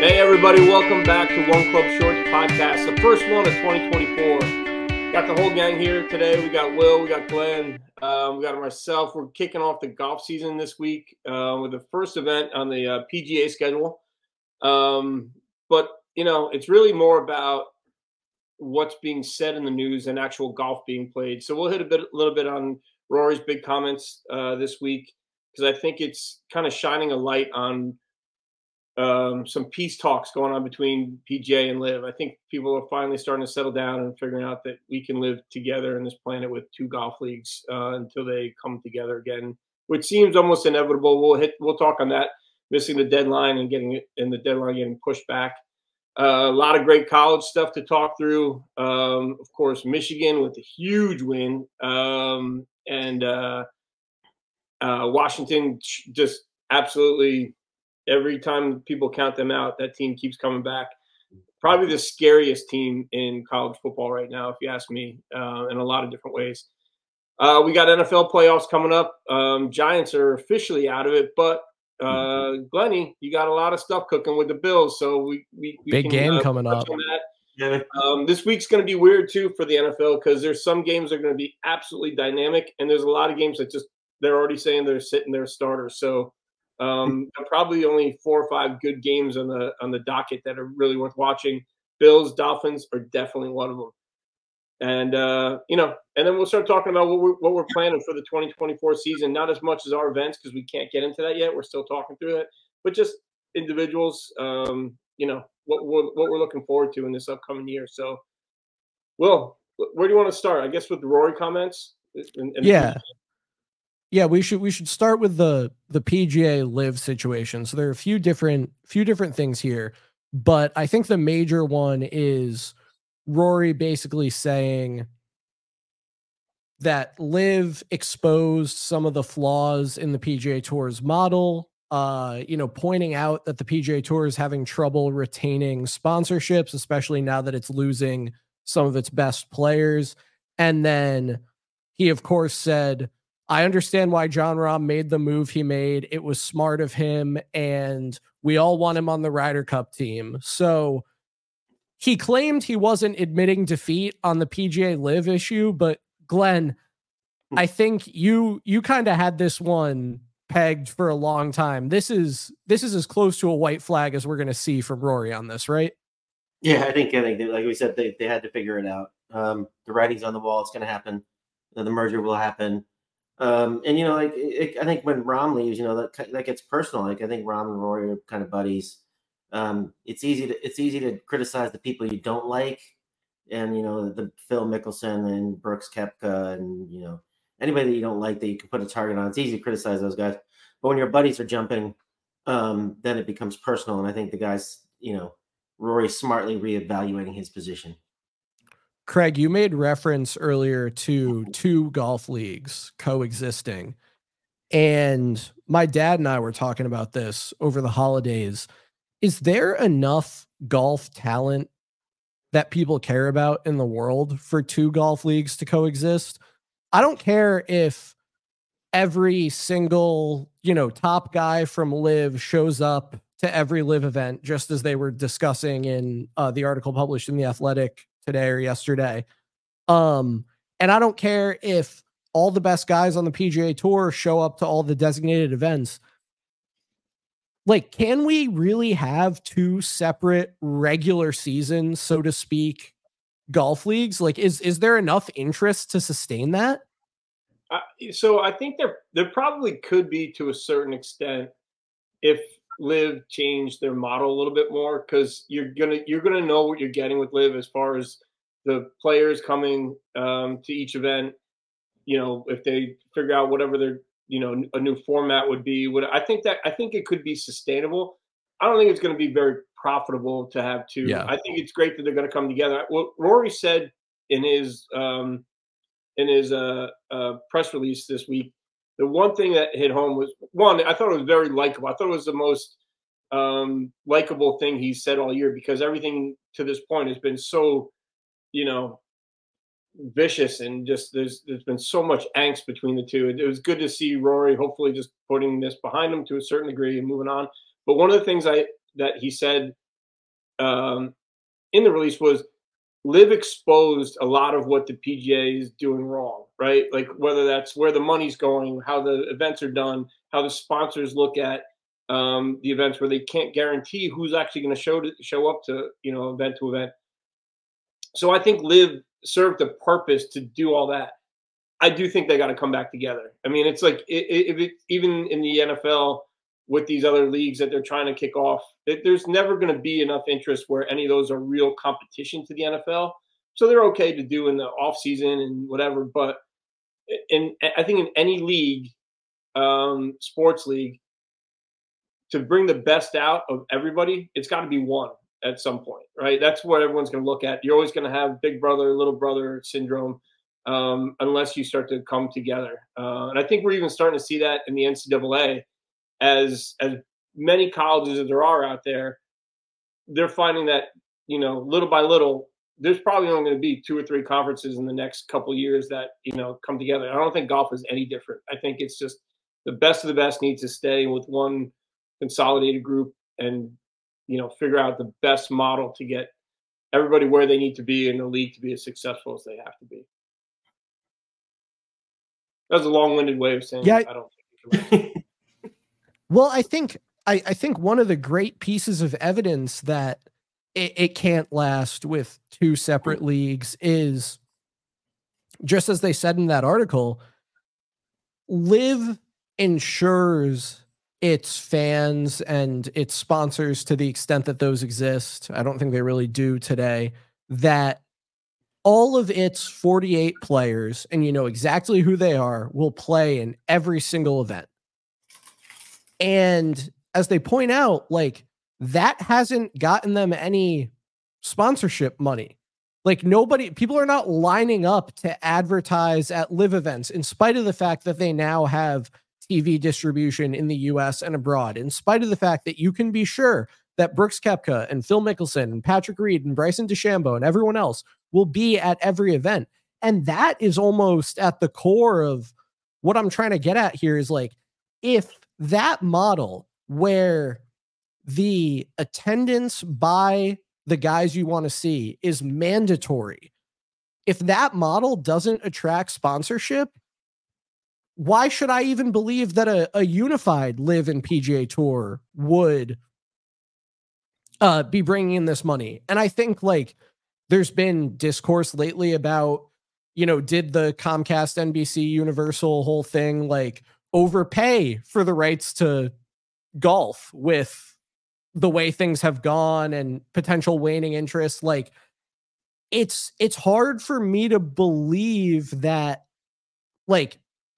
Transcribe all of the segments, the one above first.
Hey everybody, welcome back to One Club Shorts podcast, the first one of 2024. Got the whole gang here today. We got Will, we got Glenn, we got myself. We're kicking off the golf season this week with the first event on the PGA schedule. But, you know, it's really more about what's being said in the news and actual golf being played. So we'll hit a little bit on Rory's big comments this week, because I think it's kind of shining a light on some peace talks going on between PGA and LIV. I think people are finally starting to settle down and figuring out that we can live together in this planet with two golf leagues until they come together again, which seems almost inevitable. We'll talk on that, missing the deadline and the deadline getting pushed back. A lot of great college stuff to talk through. Of course, Michigan with a huge win, and Washington just absolutely. Every time people count them out, that team keeps coming back. Probably the scariest team in college football right now, if you ask me, in a lot of different ways. We got NFL playoffs coming up. Giants are officially out of it, but Glenny, you got a lot of stuff cooking with the Bills, so we big can, game coming up. On that. Yeah. This week's going to be weird too for the NFL, because there's some games that are going to be absolutely dynamic, and there's a lot of games that they're already saying they're sitting their starters. So probably only 4 or 5 good games on the docket that are really worth watching. Bills, Dolphins are definitely one of them. And and then we'll start talking about what we're planning for the 2024 season. Not as much as our events, because we can't get into that yet. We're still talking through it, but just individuals. What we're looking forward to in this upcoming year. So, Will, where do you want to start? I guess with the Rory comments. Yeah, we should start with the PGA LIV situation. So there are a few different things here, but I think the major one is Rory basically saying that LIV exposed some of the flaws in the PGA Tour's model, pointing out that the PGA Tour is having trouble retaining sponsorships, especially now that it's losing some of its best players. And then he, of course, said, I understand why Jon Rahm made the move he made. It was smart of him, and we all want him on the Ryder Cup team. So he claimed he wasn't admitting defeat on the PGA LIV issue, but Glenn, I think you kind of had this one pegged for a long time. This is as close to a white flag as we're going to see from Rory on this, right? Yeah, I think like we said, they had to figure it out. The writing's on the wall. It's going to happen. The merger will happen. I think when Rahm leaves, that gets personal. Like, I think Rahm and Rory are kind of buddies. It's easy to criticize the people you don't like, and the Phil Mickelson and Brooks Koepka, and anybody that you don't like that you can put a target on. It's easy to criticize those guys, but when your buddies are jumping, then it becomes personal. And I think the guys, Rory smartly reevaluating his position. Craig, you made reference earlier to 2 golf leagues coexisting. And my dad and I were talking about this over the holidays. Is there enough golf talent that people care about in the world for 2 golf leagues to coexist? I don't care if every single, top guy from LIV shows up to every LIV event, just as they were discussing in the article published in The Athletic today or yesterday. And I don't care if all the best guys on the PGA Tour show up to all the designated events. Like, can we really have 2 separate regular seasons, so to speak, golf leagues? Like, is there enough interest to sustain that? So I think there probably could be, to a certain extent, if LIV changed their model a little bit more, because you're gonna know what you're getting with LIV as far as the players coming to each event. If they figure out whatever their a new format would be. I think it could be sustainable. I don't think it's going to be very profitable to have 2. Yeah. I think it's great that they're going to come together. What Rory said in his press release this week, the one thing that hit home was, one, I thought it was very likable. I thought it was the most likable thing he's said all year, because everything to this point has been so, vicious, and just there's been so much angst between the two. It was good to see Rory hopefully just putting this behind him to a certain degree and moving on. But one of the things that he said in the release was Live exposed a lot of what the PGA is doing wrong, right? Like whether that's where the money's going, how the events are done, how the sponsors look at the events, where they can't guarantee who's actually going to show up to event to event. So I think Live served a purpose to do all that. I do think they got to come back together. I mean, it's like even in the NFL with these other leagues that they're trying to kick off, there's never going to be enough interest where any of those are real competition to the NFL. So they're okay to do in the off season and whatever. But I think in any league, sports league, to bring the best out of everybody, it's got to be one at some point, right? That's what everyone's going to look at. You're always going to have big brother, little brother syndrome, unless you start to come together. And I think we're even starting to see that in the NCAA. As many colleges as there are out there, they're finding that, little by little, there's probably only going to be 2 or 3 conferences in the next couple of years that, come together. I don't think golf is any different. I think it's just the best of the best needs to stay with one consolidated group and, figure out the best model to get everybody where they need to be in the league to be as successful as they have to be. That was a long-winded way of saying I don't think Well, I think one of the great pieces of evidence that it can't last with 2 separate leagues is, just as they said in that article, Live ensures its fans and its sponsors, to the extent that those exist, I don't think they really do today, that all of its 48 players, and you know exactly who they are, will play in every single event. And as they point out, like, that hasn't gotten them any sponsorship money. Like, people are not lining up to advertise at Live events, in spite of the fact that they now have TV distribution in the US and abroad, in spite of the fact that you can be sure that Brooks Koepka and Phil Mickelson and Patrick Reed and Bryson DeChambeau and everyone else will be at every event. And that is almost at the core of what I'm trying to get at here, is like, if that model where the attendance by the guys you want to see is mandatory, if that model doesn't attract sponsorship, why should I even believe that a unified Live and PGA Tour would be bringing in this money? And I think, like, there's been discourse lately about, did the Comcast, NBC, Universal whole thing, like, overpay for the rights to golf with the way things have gone and potential waning interest? Like, it's hard for me to believe that, like,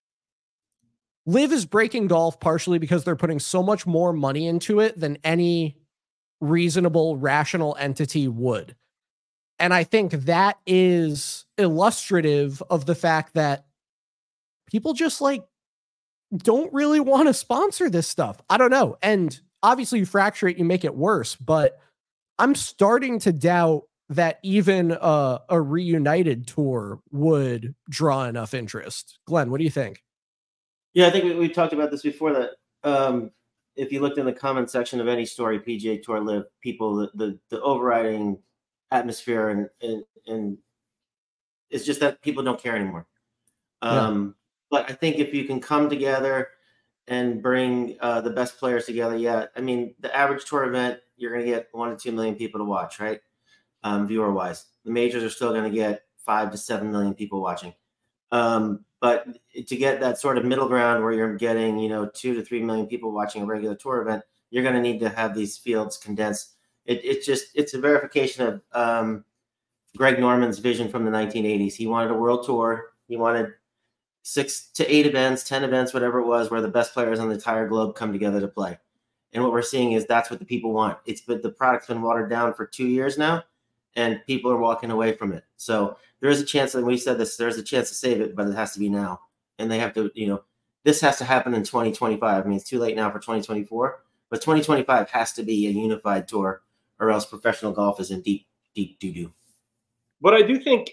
Live is breaking golf partially because they're putting so much more money into it than any reasonable, rational entity would. And I think that is illustrative of the fact that people just, like, don't really want to sponsor this stuff. I don't know. And obviously you fracture it, you make it worse, but I'm starting to doubt that even a reunited tour would draw enough interest. Glenn, what do you think? Yeah, I think we talked about this before, that if you looked in the comment section of any story, PGA Tour Live, people, the overriding atmosphere and it's just that people don't care anymore. But I think if you can come together and bring the best players together, I mean, the average tour event, you're going to get 1 to 2 million people to watch, right? Viewer wise, the majors are still going to get 5 to 7 million people watching. But to get that sort of middle ground where you're getting, 2 to 3 million people watching a regular tour event, you're going to need to have these fields condensed. It's a verification of Greg Norman's vision from the 1980s. He wanted a world tour. He wanted 6 to 8 events, 10 events, whatever it was, where the best players on the entire globe come together to play. And what we're seeing is that's what the people want. The product's been watered down for 2 years now, and people are walking away from it. So there is a chance, and we said this, there's a chance to save it, but it has to be now. And they have to, this has to happen in 2025. I mean, it's too late now for 2024, but 2025 has to be a unified tour, or else professional golf is in deep, deep doo-doo. But I do think,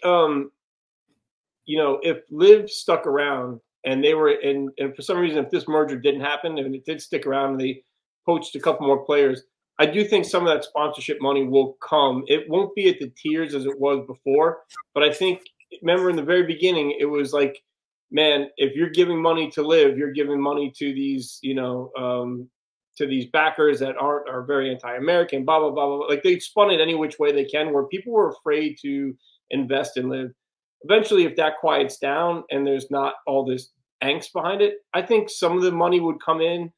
if Live stuck around and they were and for some reason, if this merger didn't happen and it did stick around and they poached a couple more players, I do think some of that sponsorship money will come. It won't be at the tiers as it was before, but I think, remember in the very beginning, it was like, man, if you're giving money to live, you're giving money to these, to these backers that are very anti-American, blah, blah, blah, blah. Like they spun it any which way they can, where people were afraid to invest in live. Eventually, if that quiets down and there's not all this angst behind it, I think some of the money would come in.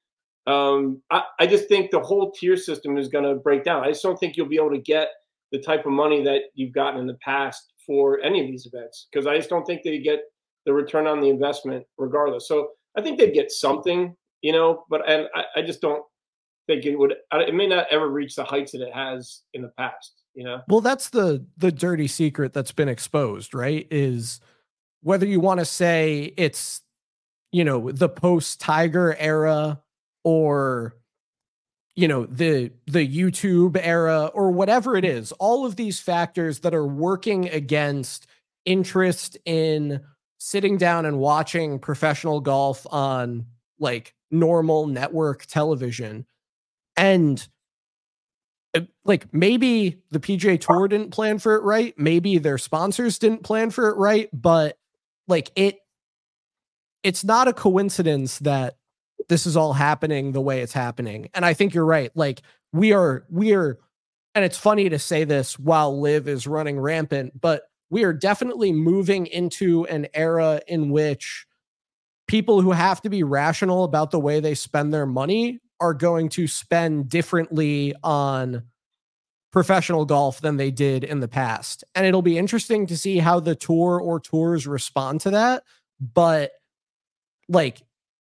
I just think the whole tier system is going to break down. I just don't think you'll be able to get the type of money that you've gotten in the past for any of these events, because I just don't think they get the return on the investment regardless. So I think they'd get something, but I just don't think it would. It may not ever reach the heights that it has in the past. Well, that's the dirty secret that's been exposed, right? Is whether you want to say it's, the post-Tiger era, or the YouTube era, or whatever it is, all of these factors that are working against interest in sitting down and watching professional golf on like normal network television. And like maybe the PGA Tour didn't plan for it right, maybe their sponsors didn't plan for it right, but like it's not a coincidence that this is all happening the way it's happening. And I think you're right. Like we are, and it's funny to say this while live is running rampant, but we are definitely moving into an era in which people who have to be rational about the way they spend their money are going to spend differently on professional golf than they did in the past. And it'll be interesting to see how the tour or tours respond to that. But like,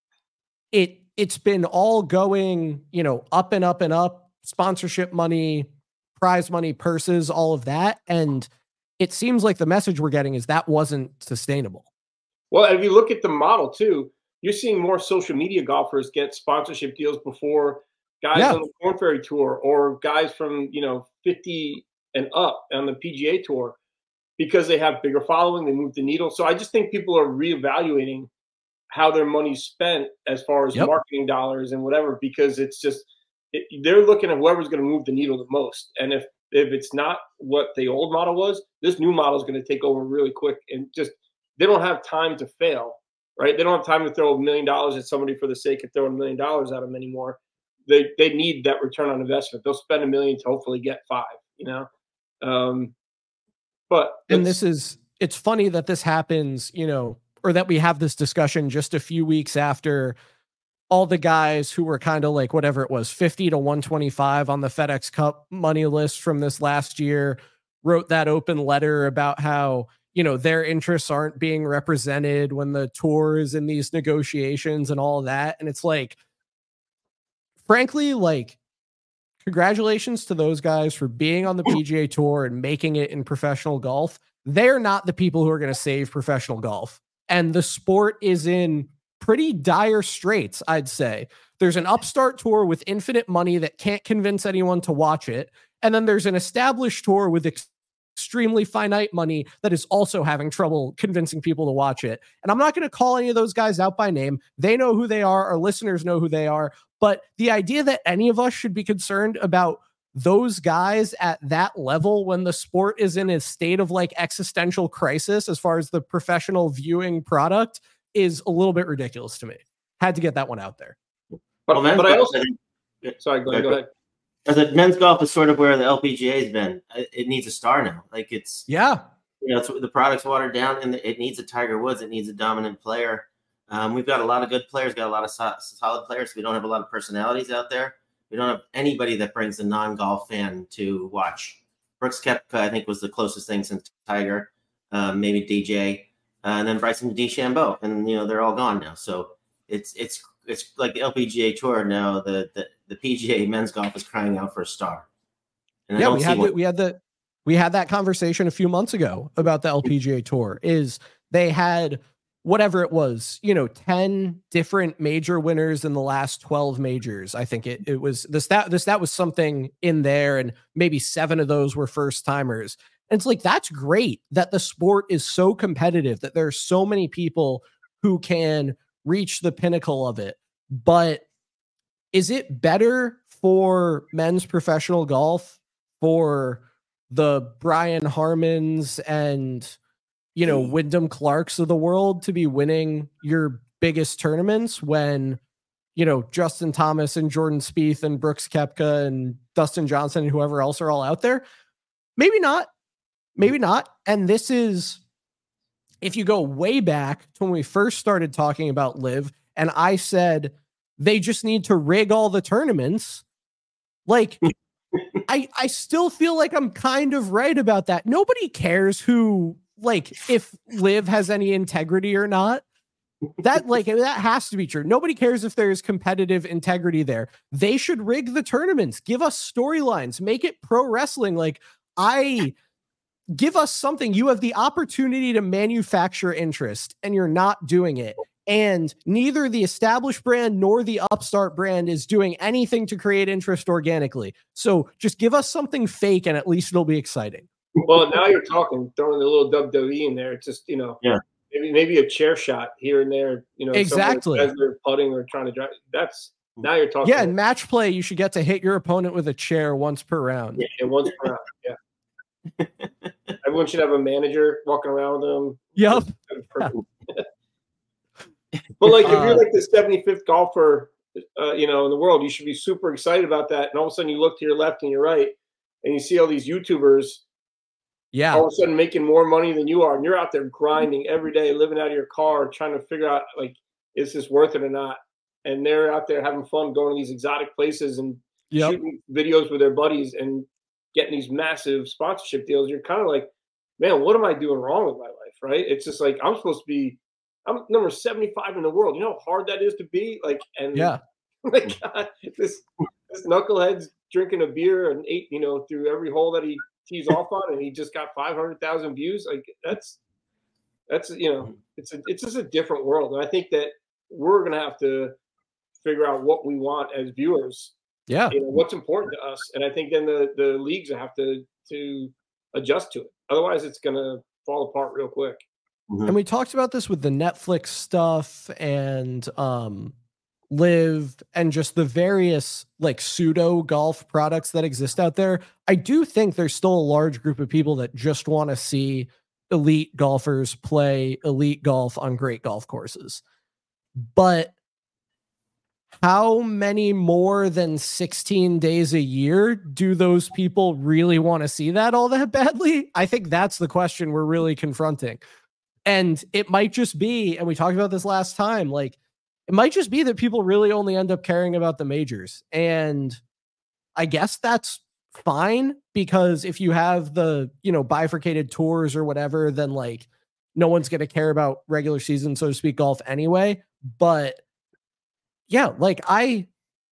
it's been all going, up and up and up, sponsorship money, prize money, purses, all of that. And it seems like the message we're getting is that wasn't sustainable. Well, if you look at the model too, you're seeing more social media golfers get sponsorship deals before guys on the Korn Ferry Tour, or guys from, 50 and up on the PGA Tour, because they have bigger following, they move the needle. So I just think people are reevaluating how their money's spent as far as marketing dollars and whatever, because it's just, they're looking at whoever's going to move the needle the most. And if it's not what the old model was, this new model is going to take over really quick, and just, they don't have time to fail, right? They don't have time to throw $1 million at somebody for the sake of throwing $1 million at them anymore. They need that return on investment. They'll spend $1 million to hopefully get $5 million, but it's funny that this happens, or that we have this discussion just a few weeks after all the guys who were kind of like, whatever it was, 50 to 125 on the FedEx Cup money list from this last year, wrote that open letter about how, their interests aren't being represented when the tour is in these negotiations and all of that. And it's like, frankly, like, congratulations to those guys for being on the PGA Tour and making it in professional golf. They're not the people who are going to save professional golf. And the sport is in pretty dire straits, I'd say. There's an upstart tour with infinite money that can't convince anyone to watch it. And then there's an established tour with extremely finite money that is also having trouble convincing people to watch it. And I'm not going to call any of those guys out by name. They know who they are. Our listeners know who they are. But the idea that any of us should be concerned about those guys at that level when the sport is in a state of like existential crisis as far as the professional viewing product is a little bit ridiculous to me. Had to get that one out there. But I also sorry, go ahead. I said men's golf is sort of where the LPGA has been. It needs a star now. Like it's it's, the product's watered down, and it needs a Tiger Woods. It needs a dominant player. We've got a lot of good players, got a lot of solid players. We don't have a lot of personalities out there. We don't have anybody that brings a non-golf fan to watch. Brooks Koepka, I think, was the closest thing since Tiger, maybe DJ, and then Bryson DeChambeau, and they're all gone now. So it's like the LPGA Tour now. The PGA men's golf is crying out for a star. And we had that conversation a few months ago about the LPGA Tour. Is they had whatever it was, 10 different major winners in the last 12 majors. I think it was that was something in there, and maybe 7 of those were first timers. And it's like, that's great that the sport is so competitive, that there are so many people who can reach the pinnacle of it. But is it better for men's professional golf, for the Brian Harmons and, you know, Wyndham Clarks of the world to be winning your biggest tournaments when, you know, Justin Thomas and Jordan Spieth and Brooks Koepka and Dustin Johnson and whoever else are all out there? Maybe not. Maybe not. And this is, if you go way back to when we first started talking about LIV, and I said they just need to rig all the tournaments, like, I still feel like I'm kind of right about that. Nobody cares who, like, if LIV has any integrity or not. That has to be true. Nobody cares if there's competitive integrity there. They should rig the tournaments, give us storylines, make it pro wrestling. Like, give us something. You have the opportunity to manufacture interest and you're not doing it. And neither the established brand nor the upstart brand is doing anything to create interest organically. So just give us something fake and at least it'll be exciting. Well, now you're talking, throwing a little WWE in there. It's just, you know, maybe a chair shot here and there, you know, exactly, as they're putting or trying to drive. That's, now you're talking. Yeah, in match play, you should get to hit your opponent with a chair once per round. Yeah, once per round. Yeah. Everyone should have a manager walking around with them. Yep. But like, if you're like the 75th golfer, you know, in the world, you should be super excited about that. And all of a sudden, you look to your left and your right, and you see all these YouTubers. Yeah. All of a sudden, making more money than you are, and you're out there grinding every day, living out of your car, trying to figure out, like, is this worth it or not? And they're out there having fun, going to these exotic places and shooting videos with their buddies and getting these massive sponsorship deals. You're kind of like, man, what am I doing wrong with my life? Right? It's just like, I'm number 75 in the world. You know how hard that is to be? Like, and like, God, this knucklehead's drinking a beer and ate, you know, through every hole that he tees off on, and he just got 500,000 views. Like, that's, you know, it's just a different world. And I think that we're going to have to figure out what we want as viewers. Yeah. You know, what's important to us. And I think then the leagues have to adjust to it. Otherwise it's going to fall apart real quick. And we talked about this with the Netflix stuff and LIV and just the various like pseudo golf products that exist out there. I do think there's still a large group of people that just want to see elite golfers play elite golf on great golf courses. But how many more than 16 days a year do those people really want to see that all that badly? I think that's the question we're really confronting. And it might just be, and we talked about this last time, like, it might just be that people really only end up caring about the majors. And I guess that's fine, because if you have the, you know, bifurcated tours or whatever, then like no one's going to care about regular season, so to speak, golf anyway. But yeah, like I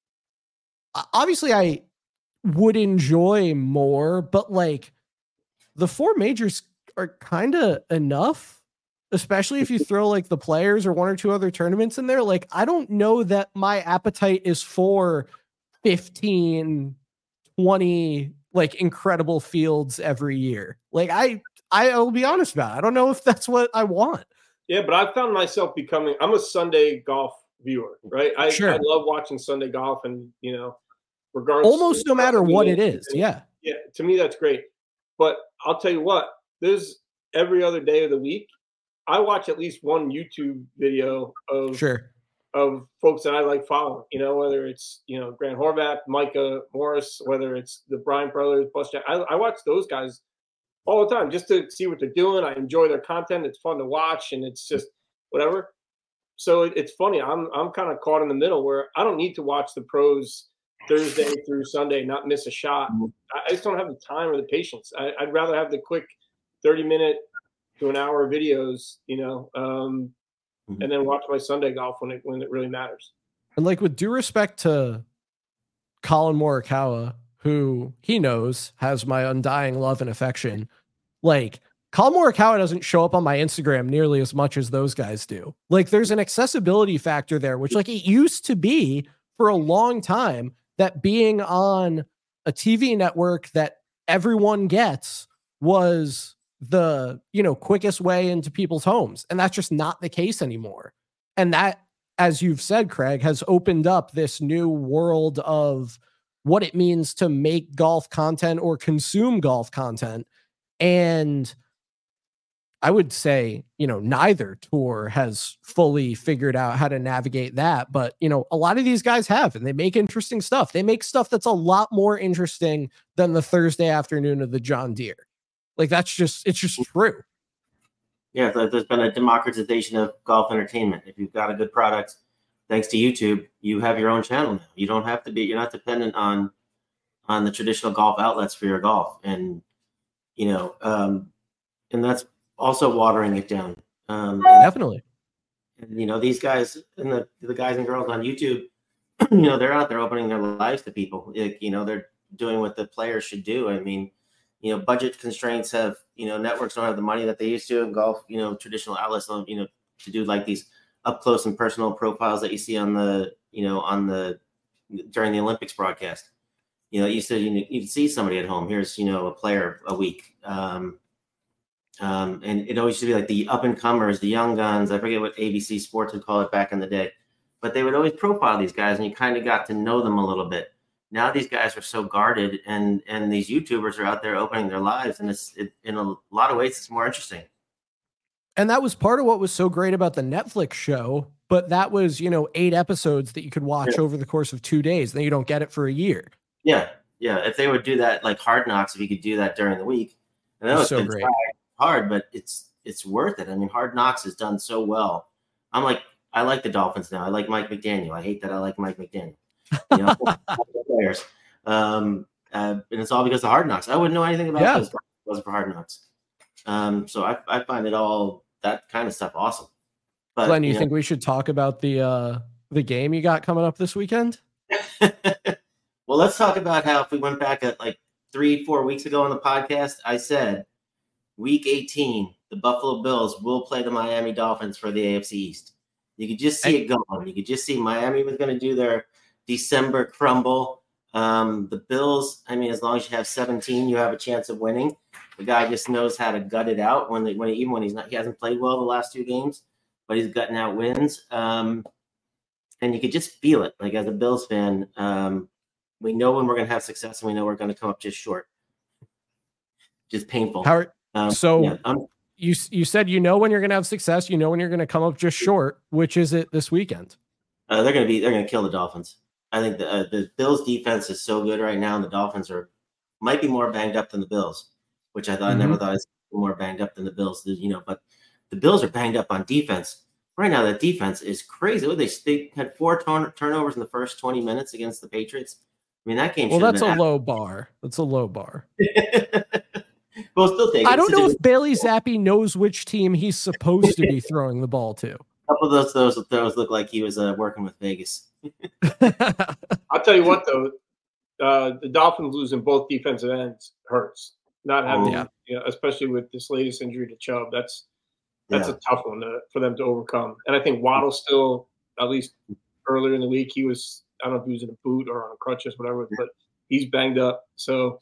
would enjoy more, but like the four majors are kind of enough. Especially if you throw like the Players or one or two other tournaments in there. Like, I don't know that my appetite is for 15, 20, like incredible fields every year. Like I'll be honest about it. I don't know if that's what I want. Yeah, but I found myself I'm a Sunday golf viewer, right? I love watching Sunday golf, and, you know, regardless. Almost no matter what it is. Yeah. Yeah. To me, that's great. But I'll tell you what, there's every other day of the week, I watch at least one YouTube video of folks that I like following, you know, whether it's, you know, Grant Horvath, Micah Morris, whether it's the Bryant brothers, plus Jack. I watch those guys all the time just to see what they're doing. I enjoy their content. It's fun to watch, and it's just whatever. So it's funny. I'm kind of caught in the middle where I don't need to watch the pros Thursday through Sunday, not miss a shot. I just don't have the time or the patience. I'd rather have the quick 30-minute to an hour videos, you know, and then watch my Sunday golf when it really matters. And like, with due respect to Colin Morikawa, who he knows has my undying love and affection, like, Colin Morikawa doesn't show up on my Instagram nearly as much as those guys do. Like, there's an accessibility factor there, which, like, it used to be for a long time that being on a TV network that everyone gets was the, you know, quickest way into people's homes. And that's just not the case anymore. And that, as you've said, Craig, has opened up this new world of what it means to make golf content or consume golf content. And I would say, neither tour has fully figured out how to navigate that. But, a lot of these guys have, and they make interesting stuff. They make stuff that's a lot more interesting than the Thursday afternoon of the John Deere. Like, it's just true. Yeah, there's been a democratization of golf entertainment. If you've got a good product, thanks to YouTube, you have your own channel now. You don't have to be, you're not dependent on the traditional golf outlets for your golf. And, and that's also watering it down. Definitely. And, these guys and the guys and girls on YouTube, they're out there opening their lives to people. They're doing what the players should do. I mean, budget constraints have, networks don't have the money that they used to in golf, traditional outlets, to do like these up close and personal profiles that you see on the during the Olympics broadcast. You'd see somebody at home. Here's, a player a week. And it always used to be like the up and comers, the young guns. I forget what ABC Sports would call it back in the day, but they would always profile these guys and you kind of got to know them a little bit. Now these guys are so guarded and these YouTubers are out there opening their lives. And in a lot of ways, it's more interesting. And that was part of what was so great about the Netflix show. But that was, 8 episodes that you could watch over the course of 2 days. Then you don't get it for a year. Yeah. Yeah. If they would do that, like Hard Knocks, if you could do that during the week, I know it's so great. Hard, but it's worth it. I mean, Hard Knocks has done so well. I like the Dolphins now. I like Mike McDaniel. I hate that I like Mike McDaniel. Players. And it's all because of Hard Knocks. I wouldn't know anything about those if it wasn't for Hard Knocks. So I find it all that kind of stuff awesome. But Glenn, you think we should talk about the game you got coming up this weekend? Well, let's talk about how if we went back at like 3-4 weeks ago on the podcast, I said week 18, the Buffalo Bills will play the Miami Dolphins for the AFC East. You could just see it going. You could just see Miami was going to do their December crumble. The Bills, I mean, as long as you have 17, you have a chance of winning. The guy just knows how to gut it out even when he hasn't played well the last 2 games, but he's gutting out wins. And you could just feel it. Like as a Bills fan, we know when we're going to have success and we know we're going to come up just short. Just painful. You said when you're going to have success, when you're going to come up just short. Which is it this weekend? They're going to kill the Dolphins. I think the Bills defense is so good right now, and the Dolphins might be more banged up than the Bills, which I never thought was more banged up than the Bills. But the Bills are banged up on defense right now. That defense is crazy. They had 4 turnovers in the first 20 minutes against the Patriots. I mean, that game. Well, that's a low bar. That's a low bar. We'll still take it. I don't know if Bailey Zappi knows which team he's supposed to be throwing the ball to. A couple of those look like he was working with Vegas. I'll tell you what, though, the Dolphins losing both defensive ends hurts. Not having, especially with this latest injury to Chubb, that's a tough one for them to overcome. And I think Waddle still, at least earlier in the week, he was, I don't know if he was in a boot or on crutches, whatever, but he's banged up. So,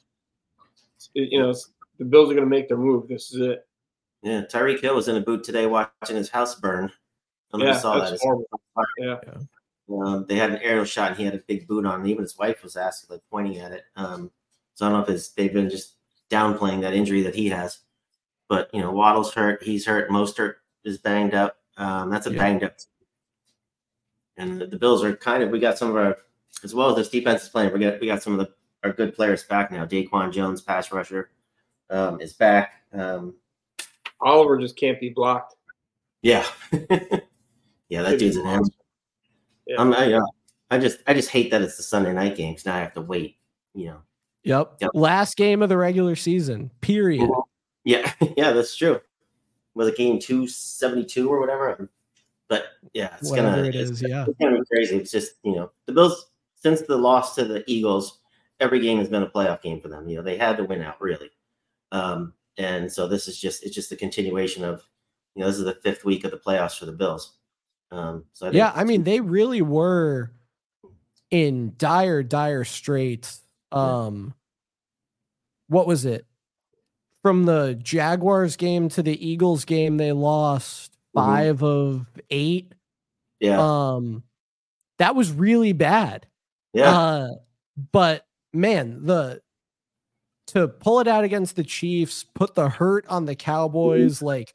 the Bills are going to make their move. This is it. Yeah, Tyreek Hill was in a boot today watching his house burn. I don't know if you saw that. Horrible. Yeah. They had an aerial shot, and he had a big boot on, and even his wife was asking, pointing at it. So I don't know if they've been just downplaying that injury that he has. But, Waddle's hurt. He's hurt. Mostert is banged up. That's a banged up team. And the Bills are we got some of our, as well as this defense is playing, we got some of our good players back now. Daquan Jones, pass rusher, is back. Oliver just can't be blocked. Yeah. Yeah, that dude's an animal. Yeah. I just hate that it's the Sunday night games. Now I have to wait, Yep. Last game of the regular season, period. Yeah. Yeah, that's true. Was it game 272 or whatever? But yeah, it's gonna be crazy. It's just, the Bills, since the loss to the Eagles, every game has been a playoff game for them. They had to win out, really. And so this is it's just a continuation of, this is the 5th week of the playoffs for the Bills. I mean, they really were in dire straits. What was it? From the Jaguars game to the Eagles game, they lost 5 of 8. Yeah. That was really bad. Yeah. But man, to pull it out against the Chiefs, put the hurt on the Cowboys, like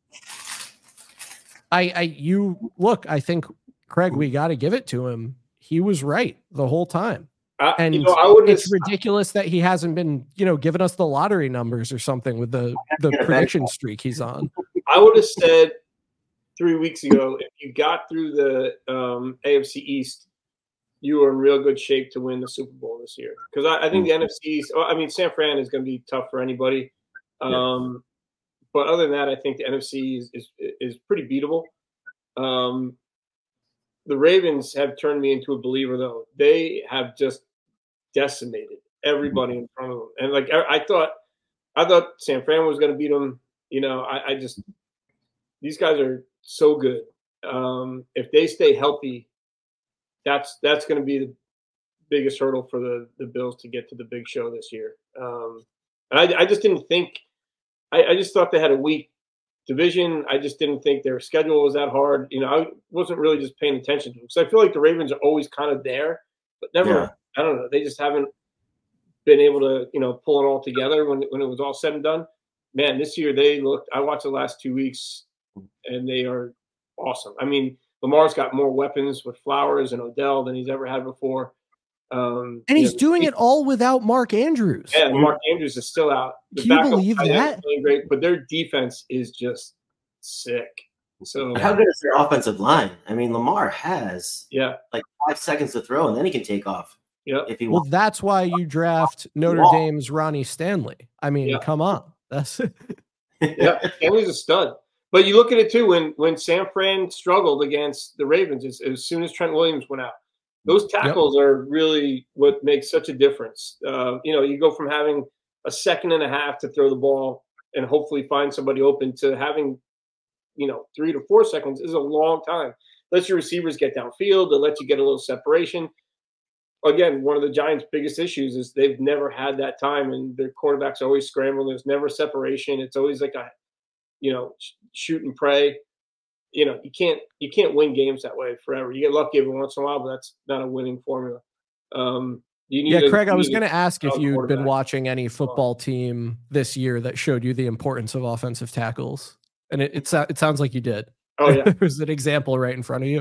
I think, Craig, we got to give it to him. He was right the whole time. And it's ridiculous that he hasn't been, giving us the lottery numbers or something with the prediction streak he's on. I would have said 3 weeks ago, if you got through the AFC East, you were in real good shape to win the Super Bowl this year. Because I think the NFC East, San Fran is going to be tough for anybody. But other than that, I think the NFC is pretty beatable. The Ravens have turned me into a believer, though. They have just decimated everybody in front of them. And like I thought San Fran was going to beat them. These guys are so good. If they stay healthy, that's going to be the biggest hurdle for the Bills to get to the big show this year. And I just didn't think. I just thought they had a weak division. I just didn't think their schedule was that hard. I wasn't really just paying attention to them. So I feel like the Ravens are always kind of there, but never. Yeah. I don't know. They just haven't been able to, pull it all together when it was all said and done. Man, this year I watched the last 2 weeks, and they are awesome. I mean, Lamar's got more weapons with Flowers and Odell than he's ever had before. And he's doing it all without Mark Andrews. Yeah, Mark Andrews is still out. Can you believe that? Great, but their defense is just sick. So how good is their offensive line? I mean, Lamar has like 5 seconds to throw, and then he can take off. Yeah. If he wants. Well, that's why you draft Notre Dame's Ronnie Stanley. I mean, come on. That's Stanley's a stud. But you look at it too when San Fran struggled against the Ravens as soon as Trent Williams went out. Those tackles are really what makes such a difference. You go from having a second and a half to throw the ball and hopefully find somebody open to having, 3 to 4 seconds is a long time. Let your receivers get downfield. It lets you get a little separation. Again, one of the Giants' biggest issues is they've never had that time, and their quarterbacks are always scrambling. There's never separation. It's always like a, shoot and pray. You can't win games that way forever. You get lucky every once in a while, but that's not a winning formula. Craig, I was going to ask if you'd been watching any football team this year that showed you the importance of offensive tackles, and it sounds like you did. Oh yeah, there's an example right in front of you.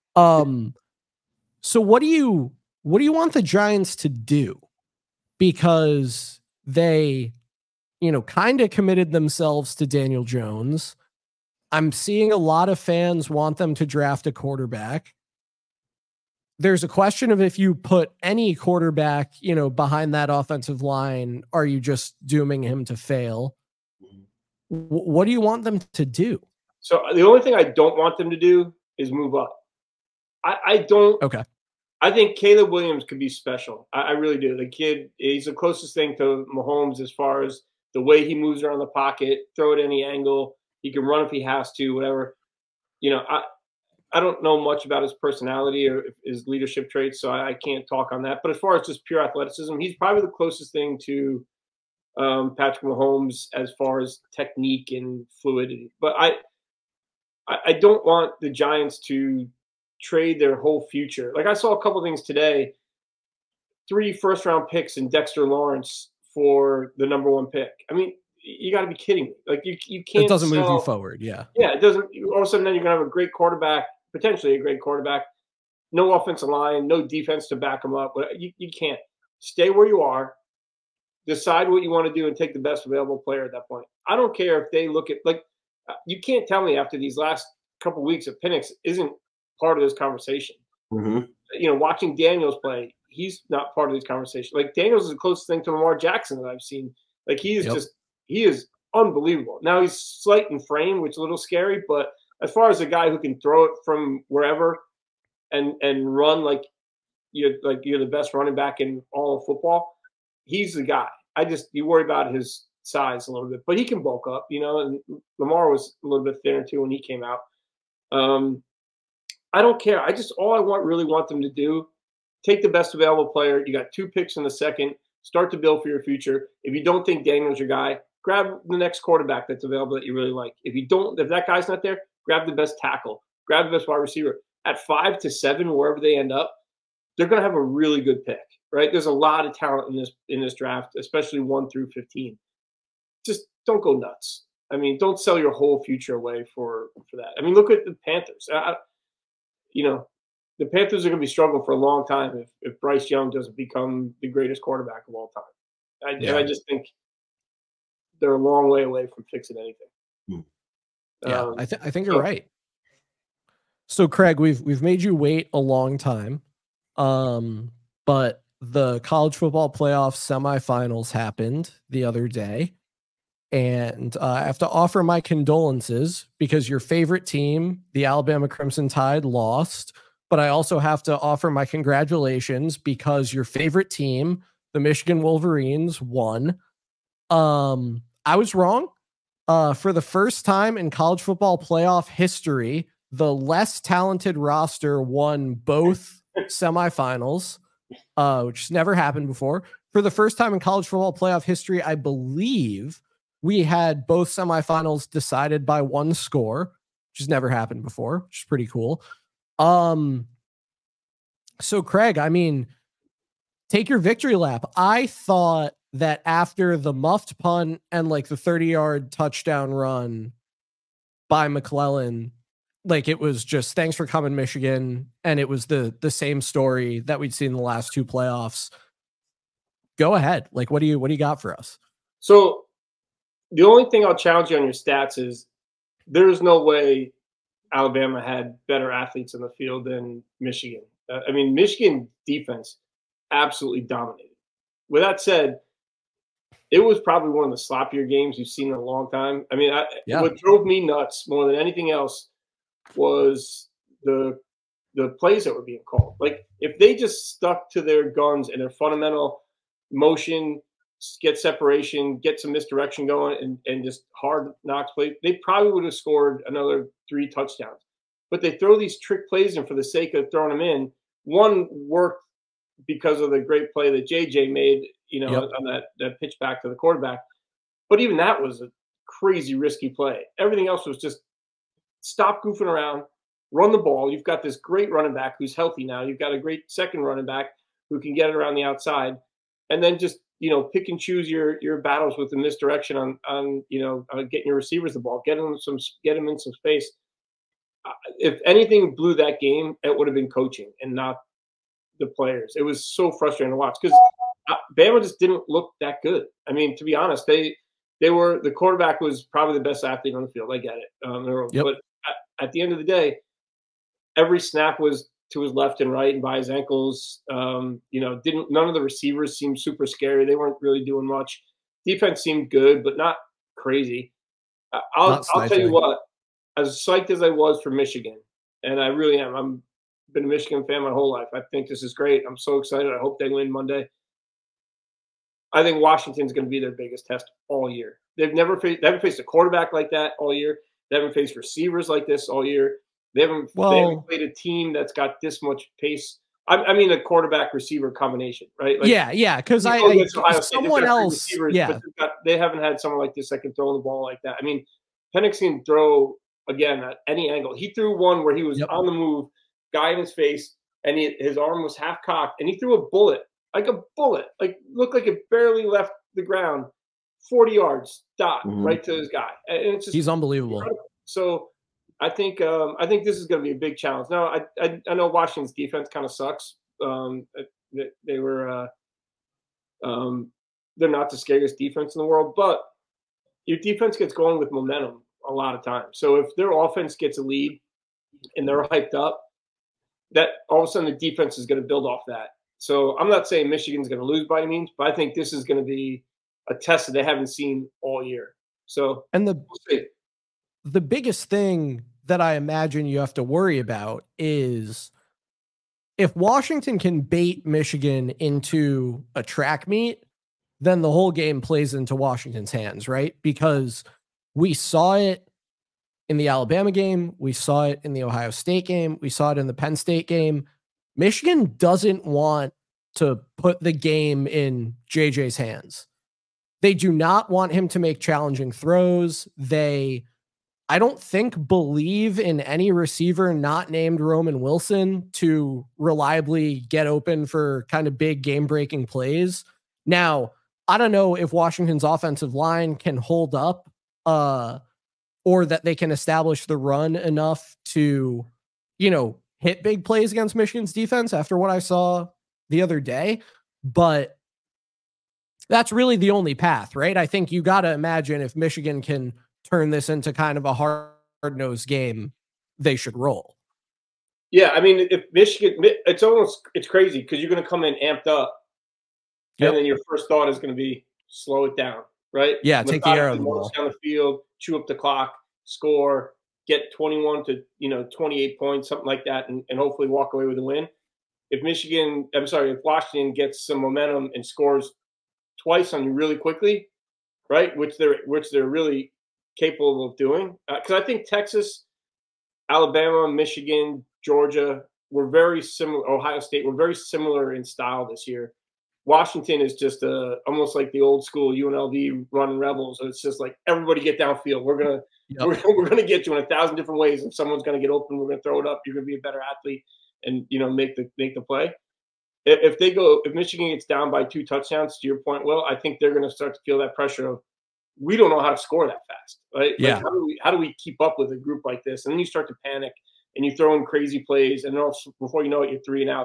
So what do you want the Giants to do? Because they, kind of committed themselves to Daniel Jones. I'm seeing a lot of fans want them to draft a quarterback. There's a question of if you put any quarterback, behind that offensive line, are you just dooming him to fail? What do you want them to do? So the only thing I don't want them to do is move up. I don't. Okay. I think Caleb Williams could be special. I really do. The kid, he's the closest thing to Mahomes as far as the way he moves around the pocket, throw at any angle. He can run if he has to, whatever. I don't know much about his personality or his leadership traits, so I can't talk on that. But as far as just pure athleticism, he's probably the closest thing to Patrick Mahomes as far as technique and fluidity. But I don't want the Giants to trade their whole future. Like I saw a couple of things today, 3 first-round picks in Dexter Lawrence for the number 1 pick. I mean, you got to be kidding me. Like you can't. It doesn't move you forward. Yeah. Yeah, it doesn't. All of a sudden, then you're gonna have a great quarterback, potentially a great quarterback. No offensive line, no defense to back them up. But you can't. Stay where you are. Decide what you want to do and take the best available player at that point. I don't care if they look at you can't tell me after these last couple of weeks of Penix isn't part of this conversation. Mm-hmm. Watching Daniels play, he's not part of this conversation. Like Daniels is the closest thing to Lamar Jackson that I've seen. Like he is unbelievable. Now he's slight in frame, which is a little scary, but as far as a guy who can throw it from wherever and run like you're the best running back in all of football, he's the guy. You worry about his size a little bit, but he can bulk up, and Lamar was a little bit thinner too when he came out. I don't care. All I really want them to do, take the best available player. You got 2 picks in the second. Start to build for your future. If you don't think Daniel's your guy, grab the next quarterback that's available that you really like. If that guy's not there, grab the best tackle. Grab the best wide receiver. At 5 to 7, wherever they end up, they're going to have a really good pick. right? There's a lot of talent in this draft, especially 1 through 15. Just don't go nuts. I mean, don't sell your whole future away for that. I mean, look at the Panthers. The Panthers are going to be struggling for a long time if Bryce Young doesn't become the greatest quarterback of all time. And I just think they're a long way away from fixing anything. Yeah, I think you're right. So, Craig, we've made you wait a long time, but the college football playoff semifinals happened the other day, and I have to offer my condolences because your favorite team, the Alabama Crimson Tide, lost. But I also have to offer my congratulations because your favorite team, the Michigan Wolverines, won. I was wrong. For the first time in college football playoff history, the less talented roster won both semifinals, which has never happened before. For the first time in college football playoff history, I believe we had both semifinals decided by one score, which has never happened before, which is pretty cool. So Craig, I mean, take your victory lap. I thought that after the muffed punt and like the 30-yard touchdown run by McClellan, like it was just thanks for coming, Michigan. And it was the same story that we'd seen in the last two playoffs. Go ahead. Like, what do you got for us? So the only thing I'll challenge you on your stats is there's no way Alabama had better athletes in the field than Michigan. I mean, Michigan defense absolutely dominated. With that said, it was probably one of the sloppier games you've seen in a long time. I mean, what drove me nuts more than anything else was the plays that were being called. Like, if they just stuck to their guns and their fundamental motion, get separation, get some misdirection going, and just hard knocks play, they probably would have scored another 3 touchdowns. But they throw these trick plays in for the sake of throwing them in. One worked because of the great play that JJ made, on that pitch back to the quarterback. But even that was a crazy risky play. Everything else was just stop goofing around, run the ball. You've got this great running back who's healthy now. You've got a great second running back who can get it around the outside. And then just, pick and choose your battles with the misdirection on getting your receivers the ball, get them in some space. If anything blew that game, it would have been coaching and not the players. It was so frustrating to watch because Bama just didn't look that good. I mean, to be honest, the quarterback was probably the best athlete on the field. I get it. But at the end of the day, every snap was to his left and right and by his ankles. None of the receivers seemed super scary. They weren't really doing much. Defense seemed good, but not crazy. I'll tell you what, as psyched as I was for Michigan, and I really am. I'm been a Michigan fan my whole life. I think this is great. I'm so excited. I hope they win Monday. I think Washington's going to be their biggest test all year. They haven't faced a quarterback like that all year. They haven't faced receivers like this all year. They haven't played a team that's got this much pace. I mean, a quarterback receiver combination, right? Like, because someone else, but they haven't had someone like this that can throw the ball like that. I mean, Penix can throw again at any angle. He threw one where he was on the move, guy in his face, and his arm was half cocked, and he threw a bullet, like looked like it barely left the ground, 40 yards, right to his guy. And it's just, he's unbelievable. Incredible. So I think this is going to be a big challenge. Now, I know Washington's defense kind of sucks. They were they're not the scariest defense in the world, but your defense gets going with momentum a lot of times. So if their offense gets a lead and they're hyped up, that all of a sudden the defense is going to build off that. So I'm not saying Michigan's going to lose by any means, but I think this is going to be a test that they haven't seen all year. So, and the biggest thing that I imagine you have to worry about is if Washington can bait Michigan into a track meet, then the whole game plays into Washington's hands, right? Because we saw it in the Alabama game. We saw it in the Ohio State game. We saw it in the Penn State game. Michigan doesn't want to put the game in JJ's hands. They do not want him to make challenging throws. I don't think believe in any receiver not named Roman Wilson to reliably get open for kind of big game-breaking plays. Now, I don't know if Washington's offensive line can hold up or that they can establish the run enough to, hit big plays against Michigan's defense after what I saw the other day. But that's really the only path, right? I think you got to imagine if Michigan can turn this into kind of a hard-nosed game, they should roll. Yeah, I mean, if Michigan, it's crazy because you're going to come in amped up, and then your first thought is going to be slow it down, right? Yeah, take the air out of the ball. Down the field, chew up the clock, score, get 21 to 28 points, something like that, and hopefully walk away with a win. If Washington gets some momentum and scores twice on you really quickly, right? Which they're really capable of doing. Because I think Texas, Alabama, Michigan, Georgia were very similar. Ohio State were very similar in style this year. Washington is just almost like the old school UNLV run Rebels. It's just like everybody get downfield. We're gonna get you in 1,000 different ways. If someone's gonna get open, we're gonna throw it up. You're gonna be a better athlete and make the play. If Michigan gets down by 2 touchdowns, to your point, Will, I think they're gonna start to feel that pressure of we don't know how to score that fast, right? Yeah. Like how do we keep up with a group like this? And then you start to panic and you throw in crazy plays, and before you know it, you're 3 and out.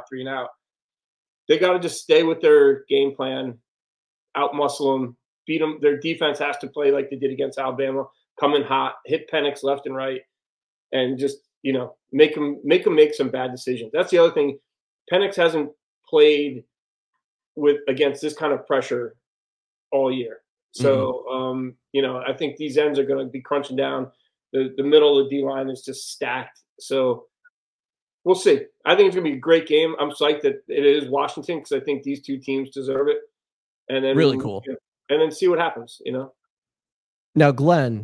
They got to just stay with their game plan, outmuscle them, beat them. Their defense has to play like they did against Alabama, come in hot, hit Penix left and right, and just make them make some bad decisions. That's the other thing. Penix hasn't played against this kind of pressure all year. So, I think these ends are going to be crunching down. The middle of the D-line is just stacked. So we'll see. I think it's going to be a great game. I'm psyched that it is Washington because I think these two teams deserve it. And then really cool. And then see what happens, Now, Glenn,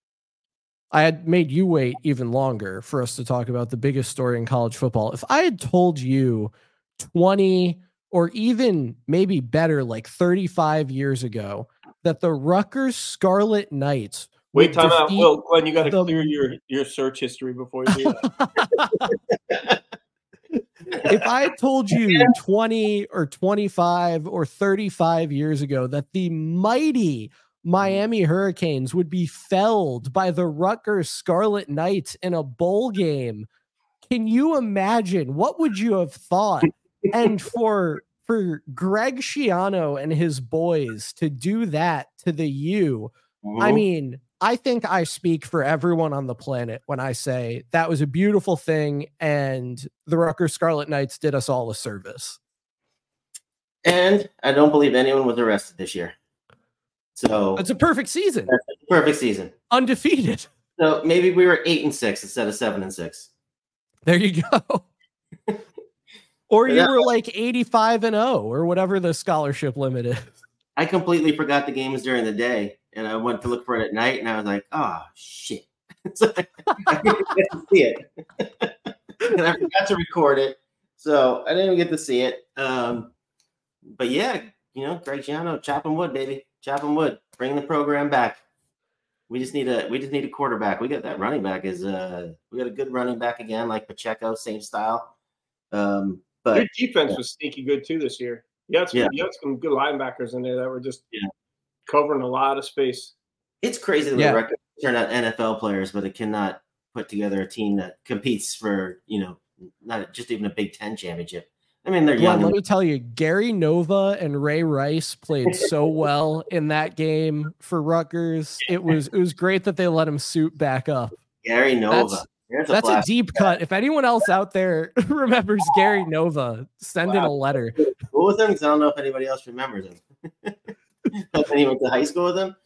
I had made you wait even longer for us to talk about the biggest story in college football. If I had told you 20 or even maybe better, like 35 years ago, that the Rutgers Scarlet Knights wait, time out. Well, Glenn, you got to clear your search history before you do that. If I told you 20 or 25 or 35 years ago that the mighty Miami Hurricanes would be felled by the Rutgers Scarlet Knights in a bowl game, can you imagine? What would you have thought? And for Greg Schiano and his boys to do that to the U, I mean, I think I speak for everyone on the planet when I say that was a beautiful thing, and the Rutgers Scarlet Knights did us all a service. And I don't believe anyone was arrested this year. So it's a perfect season. Perfect season. Undefeated. So maybe we were 8-6 instead of 7-6. There you go. Or you were like 85-0 or whatever the scholarship limit is. I completely forgot the games during the day, and I went to look for it at night, and I was like, oh, shit. So I didn't get to see it. And I forgot to record it, so I didn't even get to see it. But yeah, Greg Schiano, chopping wood, baby. Chopping wood. Bring the program back. We just need a quarterback. We got that running back we got a good running back again, like Pacheco, same style. But your defense was sneaky good too this year. You had some good linebackers in there that were just covering a lot of space. It's crazy that the Rutgers turn out NFL players, but it cannot put together a team that competes for, not just even a Big Ten championship. I mean, they're young. Let me tell you, Gary Nova and Ray Rice played so well in that game for Rutgers. It was great that they let him suit back up. Gary Nova. That's a deep cut. If anyone else out there remembers Gary Nova, send in a letter. What was him? Because I don't know if anybody else remembers him. He went to high school with him.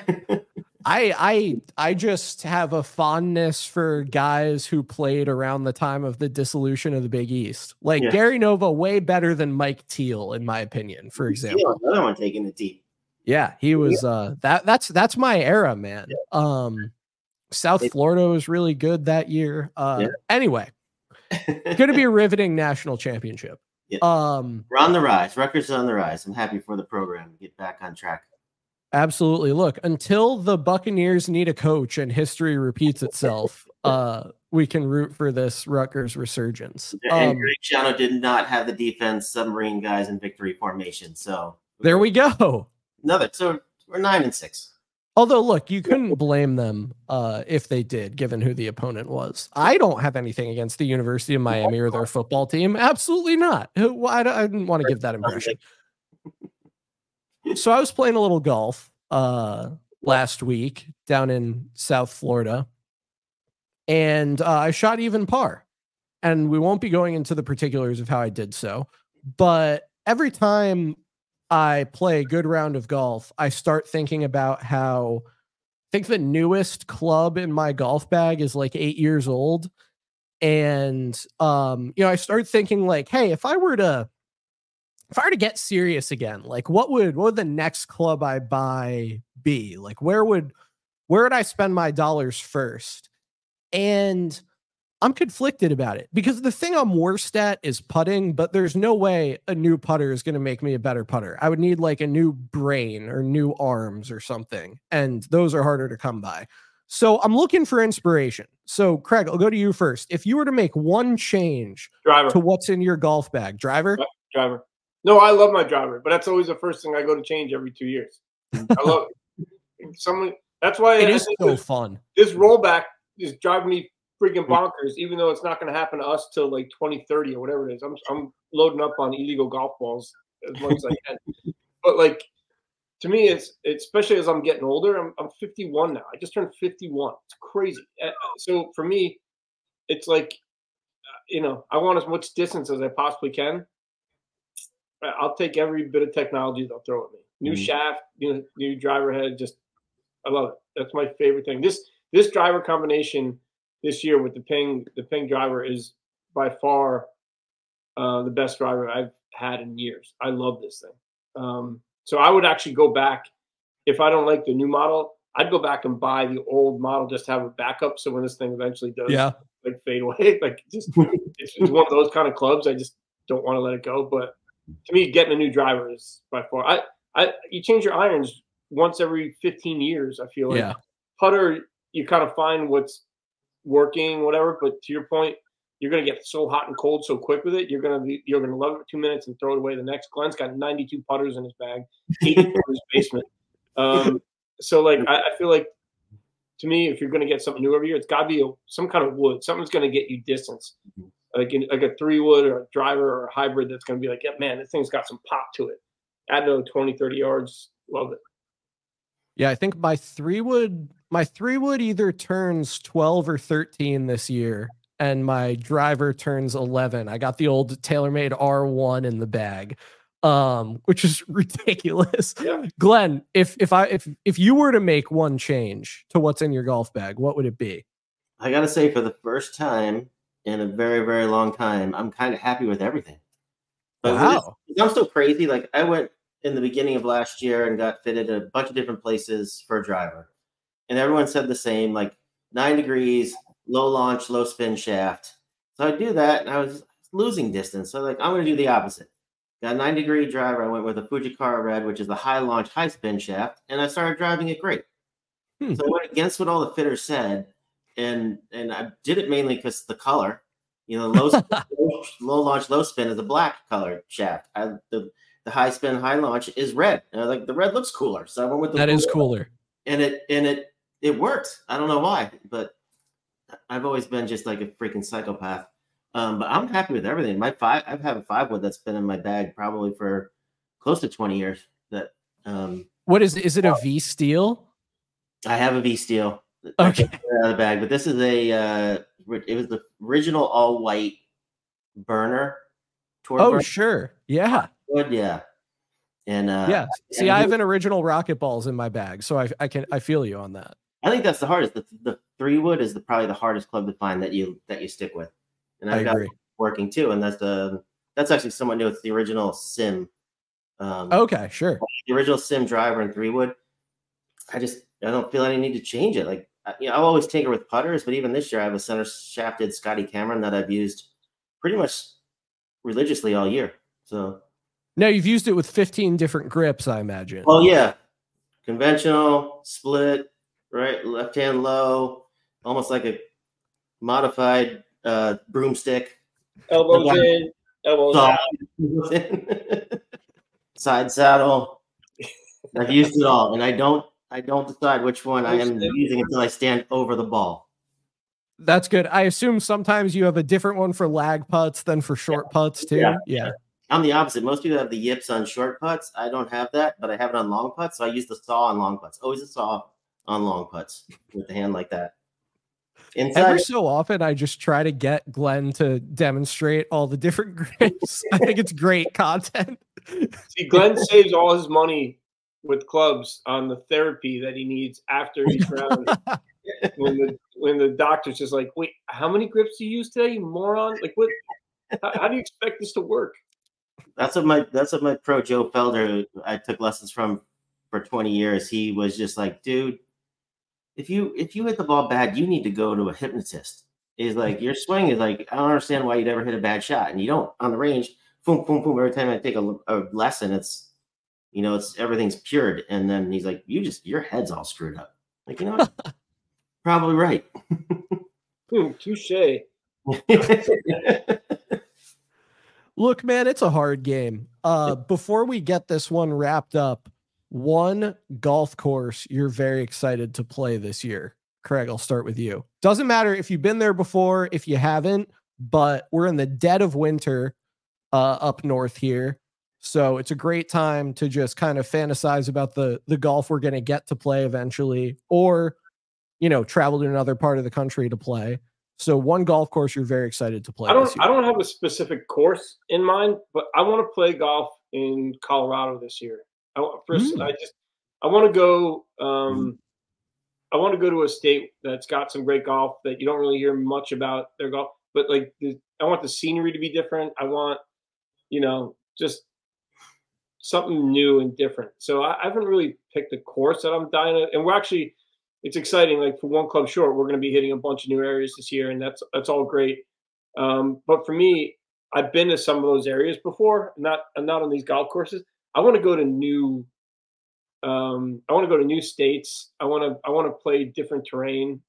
I just have a fondness for guys who played around the time of the dissolution of the Big East. Like Gary Nova, way better than Mike Teal, in my opinion, for example. Another one taking the team. Yeah, he was that's my era, man. South Florida was really good that year. Anyway, going to be a riveting national championship. Yeah. We're on the rise. Rutgers is on the rise. I'm happy for the program. Get back on track. Absolutely. Look, until the Buccaneers need a coach and history repeats itself, we can root for this Rutgers resurgence. And Greg Schiano did not have the defense submarine guys in victory formation. So there we go. So we're 9-6. Although, look, you couldn't blame them if they did, given who the opponent was. I don't have anything against the University of Miami or their football team. Absolutely not. I didn't want to give that impression. So I was playing a little golf last week down in South Florida, and I shot even par. And we won't be going into the particulars of how I did so, but every time I play a good round of golf, I start thinking about how I think the newest club in my golf bag is like 8 years old. And, I start thinking like, hey, if I were to get serious again, like what would the next club I buy be? Like, where would I spend my dollars first? And I'm conflicted about it because the thing I'm worst at is putting, but there's no way a new putter is going to make me a better putter. I would need like a new brain or new arms or something. And those are harder to come by. So I'm looking for inspiration. So Craig, I'll go to you first. If you were to make one change to what's in your golf bag, driver? Driver. No, I love my driver, but that's always the first thing I go to change every 2 years. I love it. That's why it is so fun. This rollback is driving me freaking bonkers, even though it's not going to happen to us till like 2030 or whatever it is. I'm loading up on illegal golf balls as much as I can. But like, to me, it's especially as I'm getting older. I'm 51 now. I just turned 51. It's crazy. So for me, it's like, I want as much distance as I possibly can. I'll take every bit of technology they'll throw at me. New shaft, new driver head. I love it. That's my favorite thing. This driver combination this year with the Ping driver is by far the best driver I've had in years. I love this thing. So I would actually go back if I don't like the new model. I'd go back and buy the old model just to have a backup. So when this thing eventually does like fade away, like it's one of those kind of clubs. I just don't want to let it go. But to me, getting a new driver is by far. You change your irons once every 15 years. I feel like putter, you kind of find what's working, whatever. But to your point, you're going to get so hot and cold so quick with it. You're going to love it for 2 minutes and throw it away the next. Glenn's got 92 putters in his bag, 80 in his basement. So like, I feel like, to me, if you're going to get something new every year, it's got to be some kind of wood. Something's going to get you distance, like a 3-wood or a driver or a hybrid that's going to be like, yeah, man, this thing's got some pop to it. Add to 20, 30 yards. Love it. Yeah, I think my 3-wood either turns 12 or 13 this year, and my driver turns 11. I got the old TaylorMade R1 in the bag, which is ridiculous. Yeah. Glenn, if you were to make one change to what's in your golf bag, what would it be? I got to say, for the first time in a very, very long time, I'm kind of happy with everything. But wow. I'm so crazy. Like, I went in the beginning of last year and got fitted at a bunch of different places for a driver. And everyone said the same, like 9 degrees, low launch, low spin shaft. So I do that, and I was losing distance. So I'm going to do the opposite. Got a 9-degree driver. I went with a Fujikara Red, which is the high launch, high spin shaft, and I started driving it great. So I went against what all the fitters said, and I did it mainly because the color. Low launch, low spin is a black color shaft. The high spin, high launch is red. And I was like, the red looks cooler, so I went with the that is cooler. And it worked. I don't know why, but I've always been just like a freaking psychopath. But I'm happy with everything. I've had a 5-wood that's been in my bag probably for close to 20 years. What is it? A V steel? I have a V steel. Okay. Out of the bag, but this is it was the original all white burner. Burner. Sure. Yeah. Wood, yeah. And yeah. See, I have an original rocket balls in my bag, so I feel you on that. I think that's the hardest. The 3-wood is probably the hardest club to find that you stick with. And I've got it working too, and that's actually somewhat new. It's the original Sim. Okay, sure. The original Sim driver and 3-wood. I don't feel any need to change it. Like, I'll always tinker with putters, but even this year I have a center shafted Scotty Cameron that I've used pretty much religiously all year. So now you've used it with 15 different grips, I imagine. Well, yeah, conventional, split, right, left hand low, almost like a modified broomstick. Elbows in, elbows out. Side saddle. I've used it all, and I don't decide which one I am using until I stand over the ball. That's good. I assume sometimes you have a different one for lag putts than for short putts too. Yeah. I'm the opposite. Most people have the yips on short putts. I don't have that, but I have it on long putts. So I use the saw on long putts. Always a saw on long putts with the hand like that. Every so often, I just try to get Glenn to demonstrate all the different grips. I think it's great content. See, Glenn saves all his money with clubs on the therapy that he needs after each round. when the doctor's just like, wait, how many grips do you use today, you moron? Like, what? How do you expect this to work? That's what my pro Joe Felder, who I took lessons from for 20 years. He was just like, dude, if you hit the ball bad, you need to go to a hypnotist. He's like, your swing is like, I don't understand why you'd ever hit a bad shot, and you don't on the range. Boom, boom, boom. Every time I take a lesson, it's everything's pured, and then he's like, your head's all screwed up. Like, you know what? Probably right. Touche. Look, man, it's a hard game. Before we get this one wrapped up, one golf course you're very excited to play this year. Craig, I'll start with you. Doesn't matter if you've been there before, if you haven't, but we're in the dead of winter up north here. So it's a great time to just kind of fantasize about the golf we're going to get to play eventually, or, travel to another part of the country to play. So one golf course you're very excited to play. I don't have a specific course in mind, but I want to play golf in Colorado this year. I want to go. I want to go to a state that's got some great golf that you don't really hear much about their golf, but I want the scenery to be different. I want, just something new and different. So I haven't really picked a course that I'm dying to, and it's exciting. Like for One Club Short, we're going to be hitting a bunch of new areas this year, and that's all great. But for me, I've been to some of those areas before, not on these golf courses. I want to go to new. I want to go to new states. I want to play different terrain.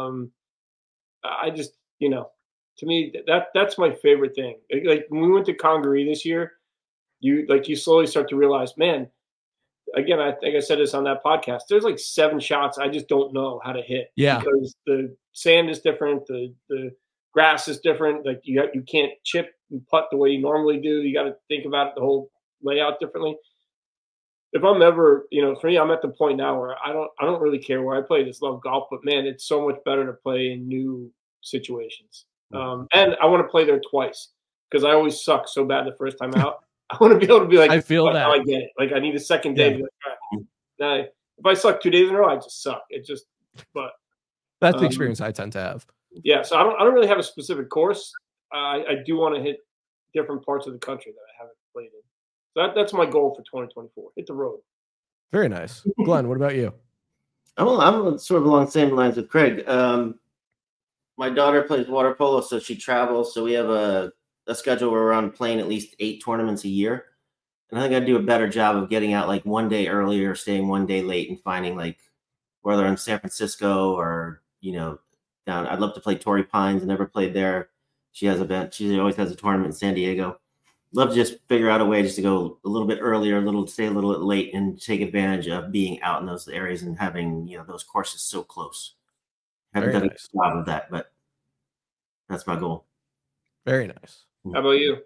I just, to me, that's my favorite thing. Like when we went to Congaree this year, you slowly start to realize, man. Again, I think I said this on that podcast. There's like 7 shots I just don't know how to hit. Yeah, because the sand is different, the grass is different. Like you can't chip and putt the way you normally do. You got to think about it, the whole layout differently. If I'm ever, for me, I'm at the point now where I don't really care where I play. I just love golf, but man, it's so much better to play in new situations. And I want to play there twice because I always suck so bad the first time out. I want to be able to be like, I feel that. I get it. Like I need a second day. Yeah. Now, if I suck 2 days in a row, I just suck. But that's the experience I tend to have. Yeah. So I don't really have a specific course. I do want to hit different parts of the country that I haven't played in. So that's my goal for 2024. Hit the road. Very nice. Glenn, what about you? I'm sort of along the same lines with Craig. My daughter plays water polo, so she travels. So we have a schedule where we're on playing at least 8 tournaments a year. And I think I'd do a better job of getting out like one day early or staying one day late and finding like whether in San Francisco or, down. I'd love to play Torrey Pines. I never played there. She always has a tournament in San Diego. Love to just figure out a way just to go a little bit earlier, stay a little bit late and take advantage of being out in those areas and having, those courses so close. Haven't done a good job of that, but that's my goal. Very nice. How about you?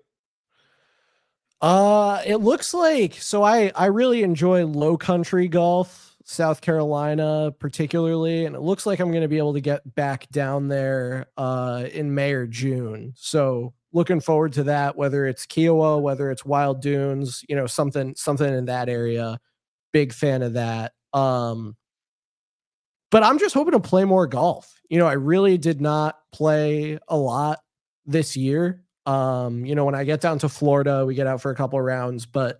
It looks like, so I really enjoy low country golf, South Carolina particularly, and it looks like I'm going to be able to get back down there in May or June. So looking forward to that, whether it's Kiowa, whether it's Wild Dunes, something in that area. Big fan of that. But I'm just hoping to play more golf. I really did not play a lot this year. When I get down to Florida, we get out for a couple of rounds, but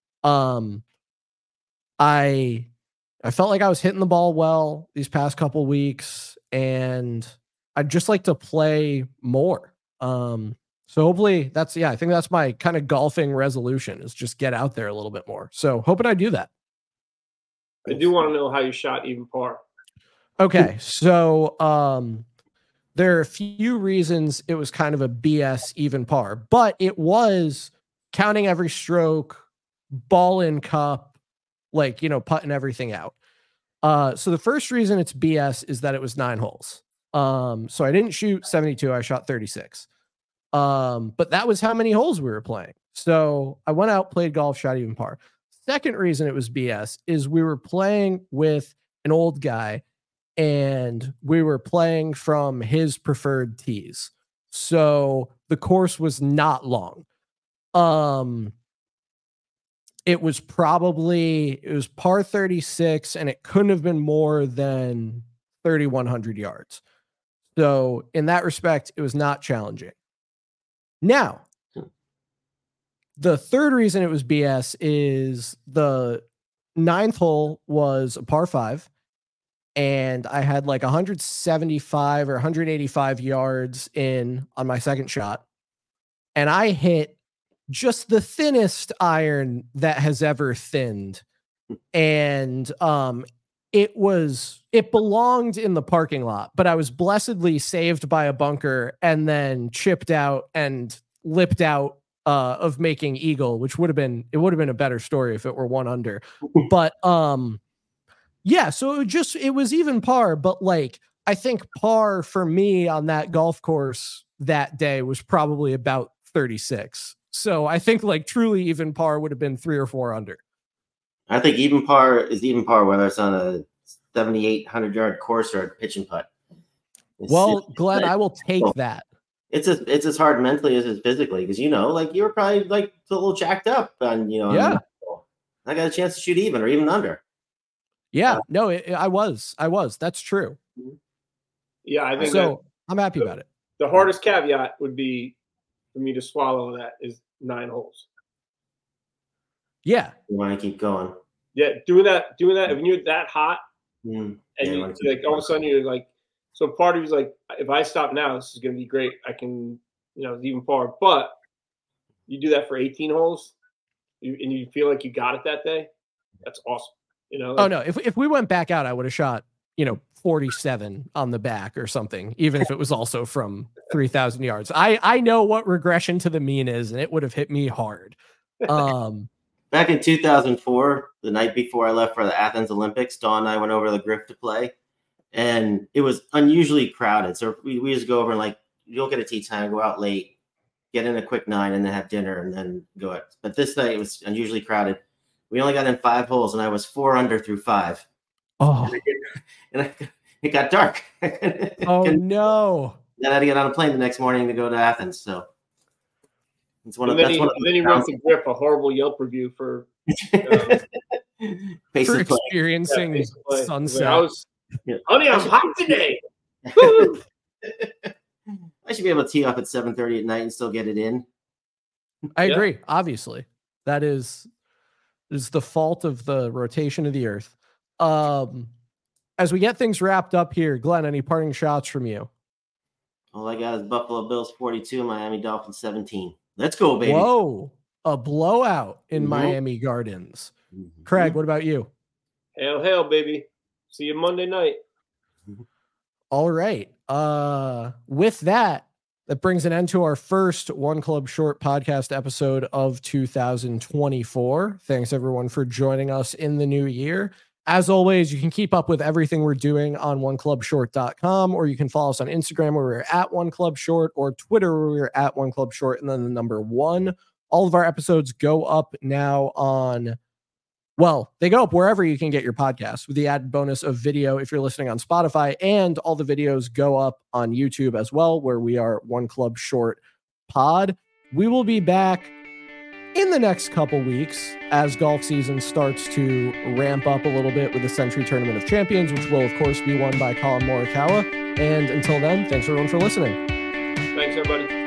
I felt like I was hitting the ball well these past couple weeks, and I'd just like to play more. So hopefully I think that's my kind of golfing resolution is just get out there a little bit more. So hoping I do that. I do want to know how you shot even par. Okay, so there are a few reasons it was kind of a BS even par, but it was counting every stroke, ball in cup, like, putting everything out. So the first reason it's BS is that it was 9 holes. So I didn't shoot 72, I shot 36. But that was how many holes we were playing. So I went out, played golf, shot even par. Second reason it was BS is we were playing with an old guy and we were playing from his preferred tees. So the course was not long. It was par 36 and it couldn't have been more than 3,100 yards. So in that respect, it was not challenging. Now, the third reason it was BS is the 9th hole was a par 5. And I had like 175 or 185 yards in on my second shot. And I hit just the thinnest iron that has ever thinned. And it belonged in the parking lot, but I was blessedly saved by a bunker and then chipped out and lipped out of making eagle, which would have been a better story if it were 1 under. But yeah, so it was even par, but like I think par for me on that golf course that day was probably about 36. So I think like truly even par would have been 3 or 4 under. I think even par is even par, whether it's on a 7,800 yard course or a pitch and putt. Glenn, I will take that. It's as hard mentally as it is physically, because like you were probably like a little jacked up, and yeah. I got a chance to shoot even or even under. Yeah, no, I was. That's true. Yeah, I think so. I'm happy about it. The hardest caveat would be for me to swallow that is 9 holes. Yeah, you want to keep going. Yeah, doing that. If you're that hot, and you like all of a sudden you're like, so part of you is like, if I stop now, this is going to be great. I can, even par. But you do that for 18 holes, and you feel like you got it that day. That's awesome. Oh no! If we went back out, I would have shot 47 on the back or something, even if it was also from 3,000 yards. I know what regression to the mean is, and it would have hit me hard. Back in 2004, the night before I left for the Athens Olympics, Dawn and I went over to the Griff to play, and it was unusually crowded. So we just go over and like, you'll get a tee time, go out late, get in a quick 9, and then have dinner, and then go out. But this night it was unusually crowded. We only got in 5 holes, and I was 4 under through 5. Oh, it got dark. Oh no! Then I had to get on a plane the next morning to go to Athens. So it's one of. Then he wrote the Grip a horrible Yelp review for experiencing sunset. Honey, I'm hot today. I should be able to tee off at 7:30 at night and still get it in. I agree. Obviously, that is the fault of the rotation of the earth. As we get things wrapped up here, Glenn, any parting shots from you? All I got is Buffalo Bills 42, Miami Dolphins 17. Let's go, baby. Whoa, a blowout in Miami Gardens. Craig, what about you? Hail, baby. See you Monday night. All right. With that brings an end to our first One Club Short podcast episode of 2024. Thanks, everyone, for joining us in the new year. As always, you can keep up with everything we're doing on oneclubshort.com, or you can follow us on Instagram where we're at One Club Short, or Twitter where we're at One Club Short, and then the number 1. All of our episodes go up now they go up wherever you can get your podcasts, with the added bonus of video if you're listening on Spotify, and all the videos go up on YouTube as well, where we are One Club Short Pod. We will be back in the next couple weeks as golf season starts to ramp up a little bit with the Century Tournament of Champions, which will, of course, be won by Colin Morikawa. And until then, thanks everyone for listening. Thanks, everybody.